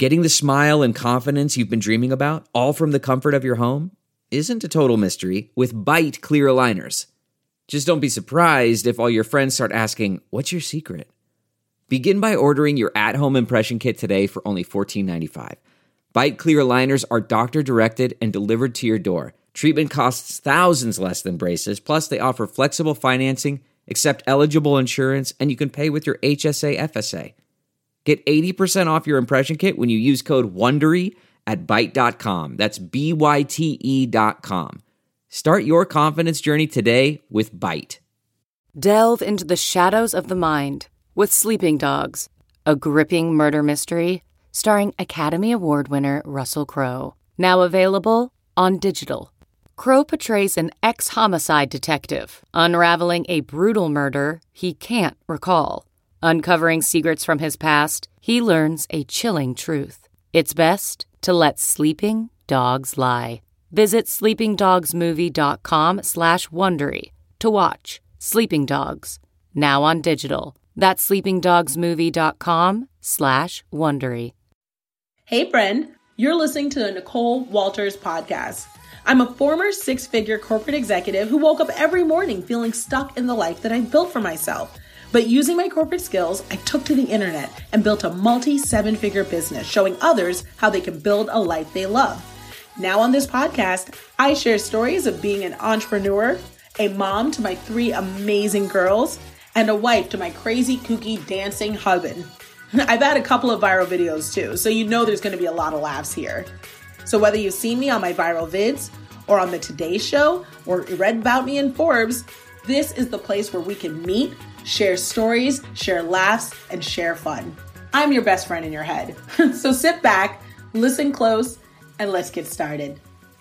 Getting the smile and confidence you've been dreaming about, all from the comfort of your home, isn't a total mystery with Byte clear aligners. Just don't be surprised if all your friends start asking, "What's your secret?" Begin by ordering your at-home impression kit today for only $14.95. Byte clear aligners are doctor-directed and delivered to your door. Treatment costs thousands less than braces, plus they offer flexible financing, accept eligible insurance, and you can pay with your HSA FSA. Get 80% off your impression kit when you use code WONDERY at Byte.com. That's BYTE.com. Start your confidence journey today with Byte. Delve into the shadows of the mind with Sleeping Dogs, a gripping murder mystery starring Academy Award winner Russell Crowe. Now available on digital. Crowe portrays an ex-homicide detective unraveling a brutal murder he can't recall. Uncovering secrets from his past, he learns a chilling truth. It's best to let sleeping dogs lie. Visit sleepingdogsmovie.com/Wondery to watch Sleeping Dogs, now on digital. That's sleepingdogsmovie.com/Wondery. Hey, friend, you're listening to the Nicole Walters podcast. I'm a former six-figure corporate executive who woke up every morning feeling stuck in the life that I built for myself. But using my corporate skills, I took to the internet and built a multi-seven-figure business showing others how they can build a life they love. Now on this podcast, I share stories of being an entrepreneur, a mom to my 3 amazing girls, and a wife to my crazy, kooky, dancing husband. I've had a couple of viral videos too, so you know there's going to be a lot of laughs here. So whether you've seen me on my viral vids, or on the Today Show, or read about me in Forbes, this is the place where we can meet, share stories, share laughs, and share fun. I'm your best friend in your head. So sit back, listen close, and let's get started.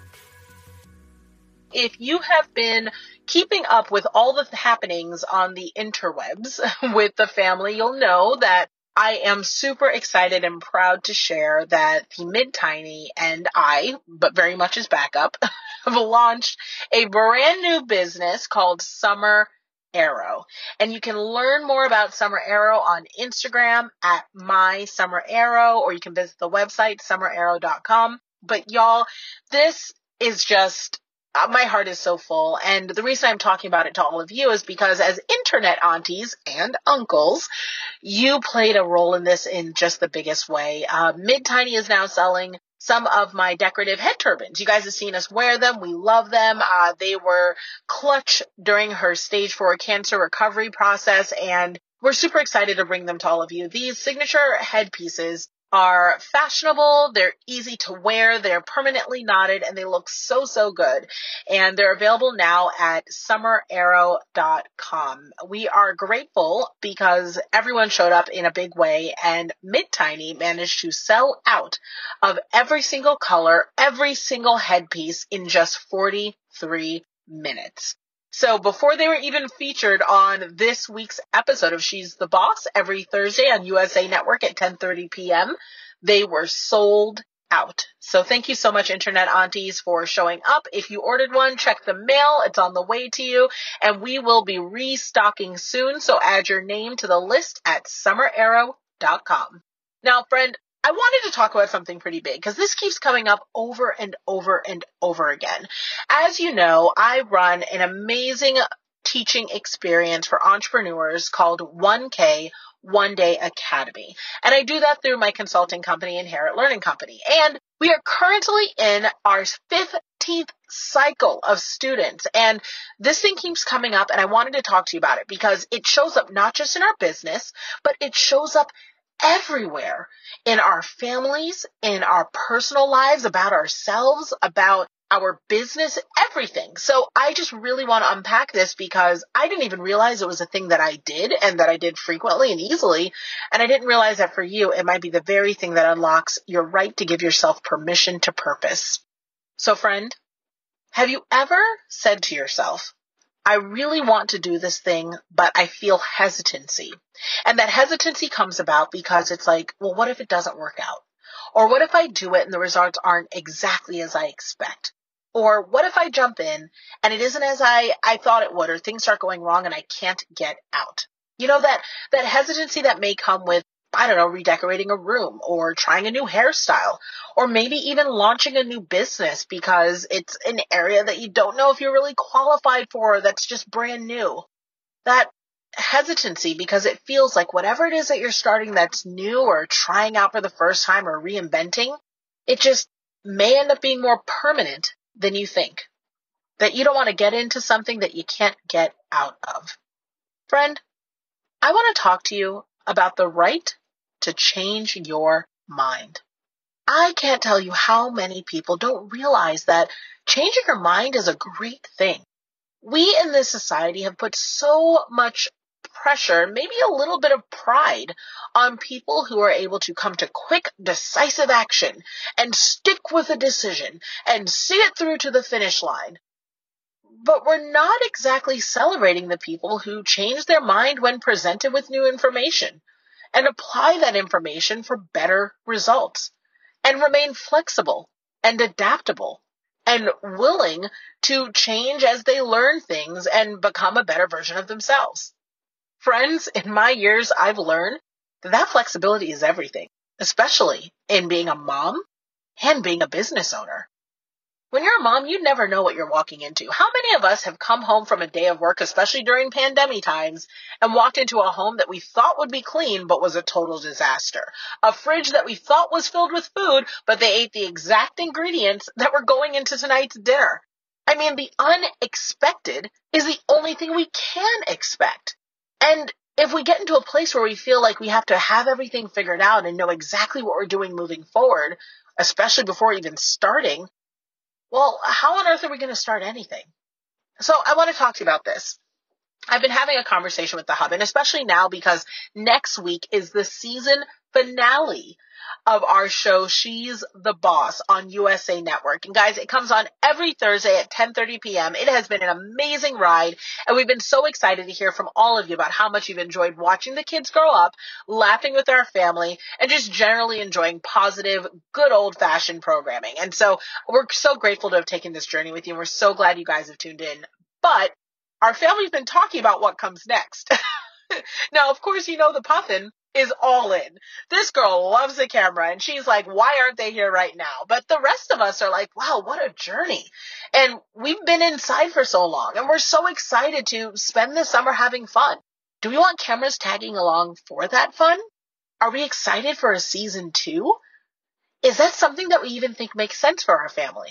If you have been keeping up with all the happenings on the interwebs with the family, you'll know that I am super excited and proud to share that the Mid-Tiny and I, but very much as backup, have launched a brand new business called Summer Arrow. And you can learn more about Summer Arrow on Instagram at MySummerArrow, or you can visit the website, summerarrow.com. But y'all, this is just, my heart is so full. And the reason I'm talking about it to all of you is because as internet aunties and uncles, you played a role in this in just the biggest way. Mid-Tiny is now selling some of my decorative head turbans. You guys have seen us wear them. We love them. They were clutch during her stage 4 cancer recovery process, and we're super excited to bring them to all of you. These signature headpieces are fashionable, they're easy to wear, they're permanently knotted, and they look so, so good. And they're available now at summerarrow.com. We are grateful because everyone showed up in a big way, and Mid-Tiny managed to sell out of every single color, every single headpiece in just 43 minutes. So before they were even featured on this week's episode of She's the Boss every Thursday on USA Network at 10:30 p.m., they were sold out. So thank you so much, Internet Aunties, for showing up. If you ordered one, check the mail. It's on the way to you, and we will be restocking soon. So add your name to the list at summerarrow.com. Now, friend, I wanted to talk about something pretty big because this keeps coming up over and over and over again. As you know, I run an amazing teaching experience for entrepreneurs called 1K One Day Academy. And I do that through my consulting company, Inherit Learning Company. And we are currently in our 15th cycle of students. And this thing keeps coming up, and I wanted to talk to you about it because it shows up not just in our business, but it shows up everywhere in our families, in our personal lives, about ourselves, about our business, everything. So I just really want to unpack this because I didn't even realize it was a thing that I did and that I did frequently and easily. And I didn't realize that for you, it might be the very thing that unlocks your right to give yourself permission to purpose. So friend, have you ever said to yourself, I really want to do this thing, but I feel hesitancy. And that hesitancy comes about because it's like, well, what if it doesn't work out? Or what if I do it and the results aren't exactly as I expect? Or what if I jump in and it isn't as I thought it would, or things start going wrong and I can't get out? You know, that hesitancy that may come with I don't know, redecorating a room or trying a new hairstyle or maybe even launching a new business because it's an area that you don't know if you're really qualified for, that's just brand new. That hesitancy because it feels like whatever it is that you're starting that's new or trying out for the first time or reinventing, it just may end up being more permanent than you think. That you don't want to get into something that you can't get out of. Friend, I want to talk to you about the right to change your mind. I can't tell you how many people don't realize that changing your mind is a great thing. We in this society have put so much pressure, maybe a little bit of pride, on people who are able to come to quick, decisive action and stick with a decision and see it through to the finish line. But we're not exactly celebrating the people who change their mind when presented with new information and apply that information for better results and remain flexible and adaptable and willing to change as they learn things and become a better version of themselves. Friends, in my years, I've learned that flexibility is everything, especially in being a mom and being a business owner. When you're a mom, you never know what you're walking into. How many of us have come home from a day of work, especially during pandemic times, and walked into a home that we thought would be clean, but was a total disaster? A fridge that we thought was filled with food, but they ate the exact ingredients that were going into tonight's dinner. I mean, the unexpected is the only thing we can expect. And if we get into a place where we feel like we have to have everything figured out and know exactly what we're doing moving forward, especially before even starting, well, how on earth are we going to start anything? So I want to talk to you about this. I've been having a conversation with the Hub, and especially now because next week is the season finale of our show, She's the Boss, on USA Network. And guys, it comes on every Thursday at 10:30 p.m. It has been an amazing ride, and we've been so excited to hear from all of you about how much you've enjoyed watching the kids grow up, laughing with our family, and just generally enjoying positive, good old-fashioned programming. And so we're so grateful to have taken this journey with you, and we're so glad you guys have tuned in. But our family's been talking about what comes next. Now, of course, you know the Puffin is all in. This girl loves the camera, and she's like, why aren't they here right now? But the rest of us are like, wow, what a journey. And we've been inside for so long, and we're so excited to spend the summer having fun. Do we want cameras tagging along for that fun? Are we excited for a season 2? Is that something that we even think makes sense for our family?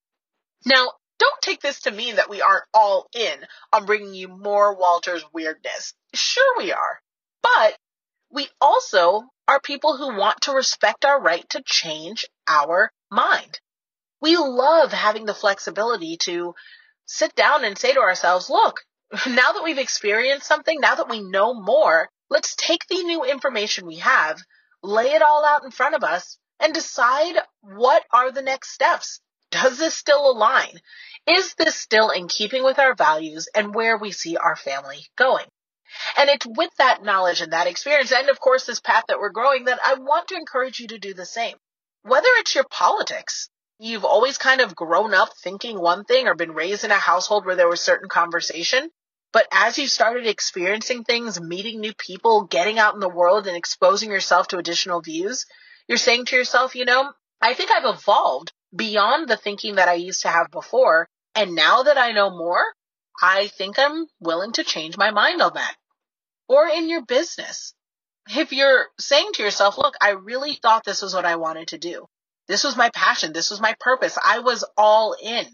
Now, don't take this to mean that we aren't all in on bringing you more Walter's weirdness. Sure we are. But we also are people who want to respect our right to change our mind. We love having the flexibility to sit down and say to ourselves, look, now that we've experienced something, now that we know more, let's take the new information we have, lay it all out in front of us, and decide what are the next steps. Does this still align? Is this still in keeping with our values and where we see our family going? And it's with that knowledge and that experience, and of course this path that we're growing, that I want to encourage you to do the same. Whether it's your politics, you've always kind of grown up thinking one thing or been raised in a household where there was certain conversation, but as you started experiencing things, meeting new people, getting out in the world and exposing yourself to additional views, you're saying to yourself, you know, I think I've evolved beyond the thinking that I used to have before, and now that I know more, I think I'm willing to change my mind on that. Or in your business, if you're saying to yourself, look, I really thought this was what I wanted to do. This was my passion. This was my purpose. I was all in.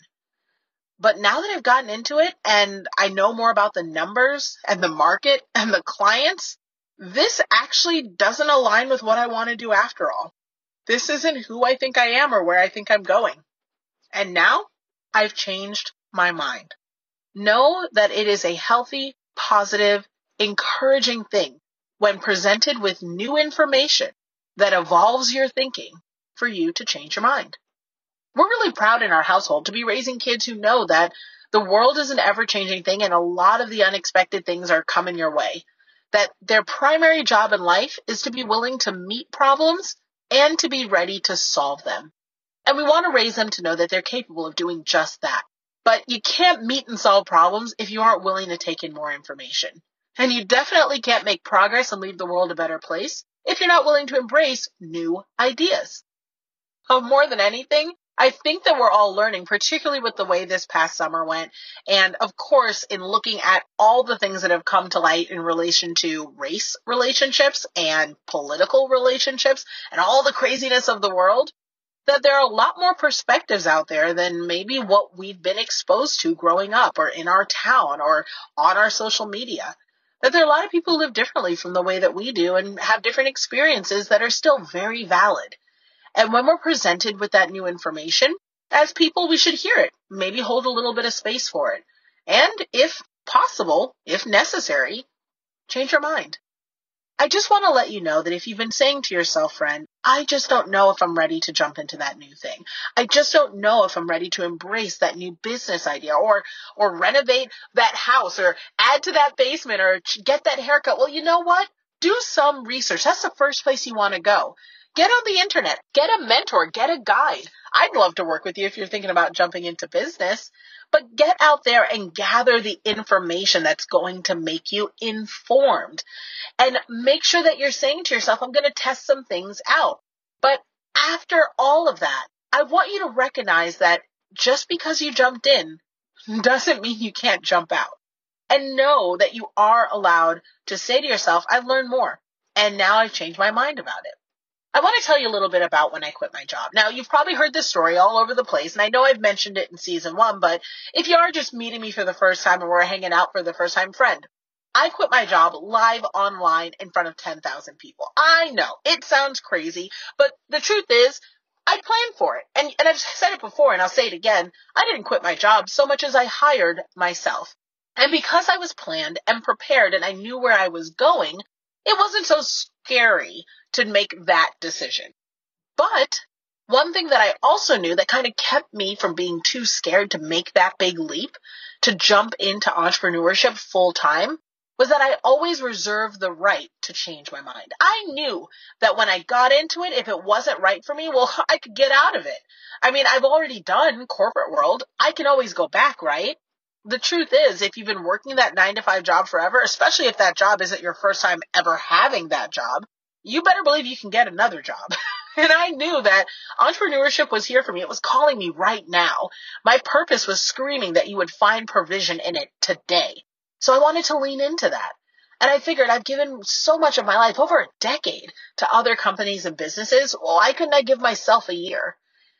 But now that I've gotten into it and I know more about the numbers and the market and the clients, this actually doesn't align with what I want to do after all. This isn't who I think I am or where I think I'm going. And now I've changed my mind. Know that it is a healthy, positive, encouraging thing when presented with new information that evolves your thinking for you to change your mind. We're really proud in our household to be raising kids who know that the world is an ever-changing thing and a lot of the unexpected things are coming your way. That their primary job in life is to be willing to meet problems and to be ready to solve them. And we want to raise them to know that they're capable of doing just that. But you can't meet and solve problems if you aren't willing to take in more information. And you definitely can't make progress and leave the world a better place if you're not willing to embrace new ideas. More than anything, I think that we're all learning, particularly with the way this past summer went. And of course, in looking at all the things that have come to light in relation to race relationships and political relationships and all the craziness of the world, that there are a lot more perspectives out there than maybe what we've been exposed to growing up or in our town or on our social media. That there are a lot of people who live differently from the way that we do and have different experiences that are still very valid. And when we're presented with that new information, as people, we should hear it, maybe hold a little bit of space for it. And if possible, if necessary, change your mind. I just want to let you know that if you've been saying to yourself, friend, I just don't know if I'm ready to jump into that new thing. I just don't know if I'm ready to embrace that new business idea or renovate that house or add to that basement or get that haircut. Well, you know what? Do some research. That's the first place you want to go. Get on the internet. Get a mentor. Get a guide. I'd love to work with you if you're thinking about jumping into business. But get out there and gather the information that's going to make you informed. And make sure that you're saying to yourself, I'm going to test some things out. But after all of that, I want you to recognize that just because you jumped in doesn't mean you can't jump out. And know that you are allowed to say to yourself, I've learned more. And now I've changed my mind about it. I want to tell you a little bit about when I quit my job. Now, you've probably heard this story all over the place, and I know I've mentioned it in season 1, but if you are just meeting me for the first time and we're hanging out for the first time, friend, I quit my job live online in front of 10,000 people. I know, it sounds crazy, but the truth is, I planned for it. And I've said it before, and I'll say it again, I didn't quit my job so much as I hired myself. And because I was planned and prepared and I knew where I was going, it wasn't so scary to make that decision. But one thing that I also knew that kind of kept me from being too scared to make that big leap, to jump into entrepreneurship full time, was that I always reserved the right to change my mind. I knew that when I got into it, if it wasn't right for me, well, I could get out of it. I mean, I've already done corporate world. I can always go back, right? The truth is, if you've been working that 9-to-5 job forever, especially if that job isn't your first time ever having that job, you better believe you can get another job. And I knew that entrepreneurship was here for me. It was calling me right now. My purpose was screaming that you would find provision in it today. So I wanted to lean into that. And I figured I've given so much of my life, over a decade, to other companies and businesses. Well, why couldn't I give myself a year?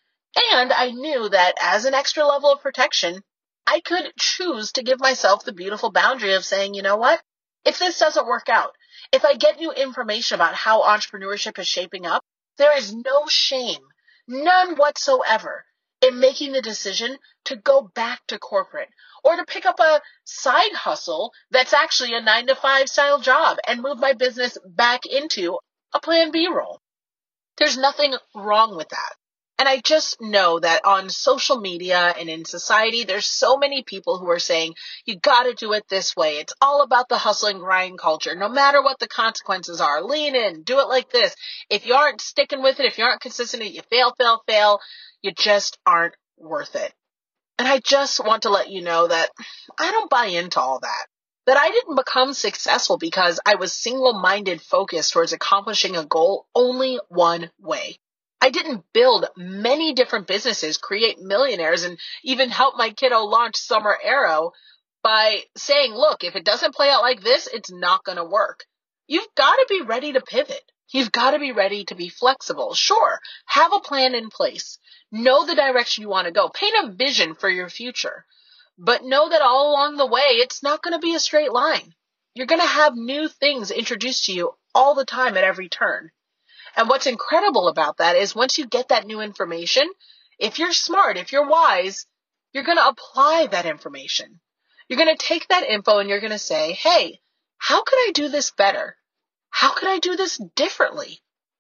And I knew that as an extra level of protection, I could choose to give myself the beautiful boundary of saying, you know what? If this doesn't work out, if I get new information about how entrepreneurship is shaping up, there is no shame, none whatsoever, in making the decision to go back to corporate or to pick up a side hustle that's actually a 9-to-5 style job and move my business back into a plan B role. There's nothing wrong with that. And I just know that on social media and in society, there's so many people who are saying, you got to do it this way. It's all about the hustle and grind culture. No matter what the consequences are, lean in, do it like this. If you aren't sticking with it, if you aren't consistent, you fail, you just aren't worth it. And I just want to let you know that I don't buy into all that. That I didn't become successful because I was single-minded focused towards accomplishing a goal only one way. I didn't build many different businesses, create millionaires, and even help my kiddo launch Summer Arrow by saying, look, if it doesn't play out like this, it's not going to work. You've got to be ready to pivot. You've got to be ready to be flexible. Sure, have a plan in place. Know the direction you want to go. Paint a vision for your future. But know that all along the way, it's not going to be a straight line. You're going to have new things introduced to you all the time at every turn. And what's incredible about that is once you get that new information, if you're smart, if you're wise, you're going to apply that information. You're going to take that info and you're going to say, hey, how could I do this better? How could I do this differently?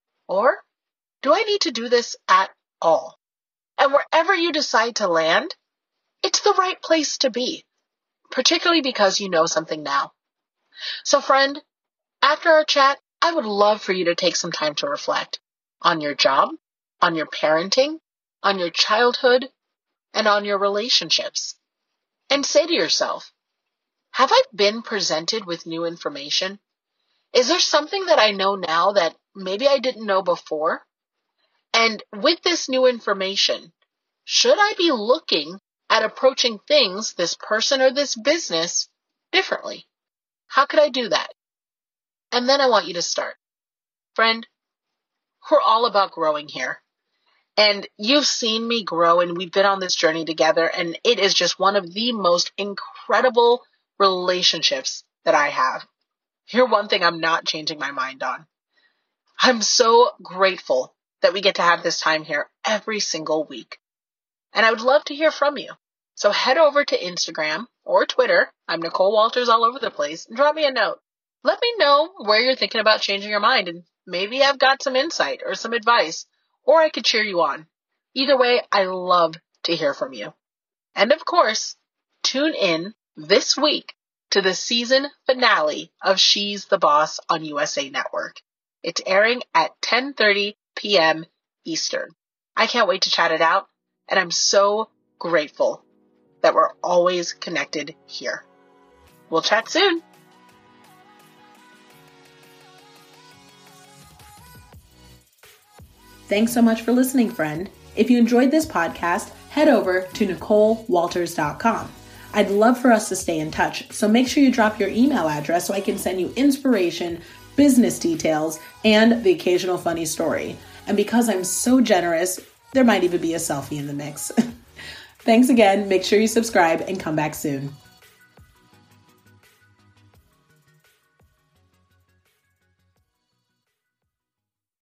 Or do I need to do this at all? And wherever you decide to land, it's the right place to be, particularly because you know something now. So friend, after our chat, I would love for you to take some time to reflect on your job, on your parenting, on your childhood, and on your relationships. And say to yourself, have I been presented with new information? Is there something that I know now that maybe I didn't know before? And with this new information, should I be looking at approaching things, this person or this business, differently? How could I do that? And then I want you to start. Friend, we're all about growing here. And you've seen me grow, and we've been on this journey together, and it is just one of the most incredible relationships that I have. Here's one thing I'm not changing my mind on. I'm so grateful that we get to have this time here every single week. And I would love to hear from you. So head over to Instagram or Twitter. I'm Nicole Walters all over the place, and drop me a note. Let me know where you're thinking about changing your mind, and maybe I've got some insight or some advice, or I could cheer you on. Either way, I love to hear from you. And of course, tune in this week to the season finale of She's the Boss on USA Network. It's airing at 10:30 p.m. Eastern. I can't wait to chat it out, and I'm so grateful that we're always connected here. We'll chat soon. Thanks so much for listening, friend. If you enjoyed this podcast, head over to NicoleWalters.com. I'd love for us to stay in touch, so make sure you drop your email address so I can send you inspiration, business details, and the occasional funny story. And because I'm so generous, there might even be a selfie in the mix. Thanks again. Make sure you subscribe and come back soon.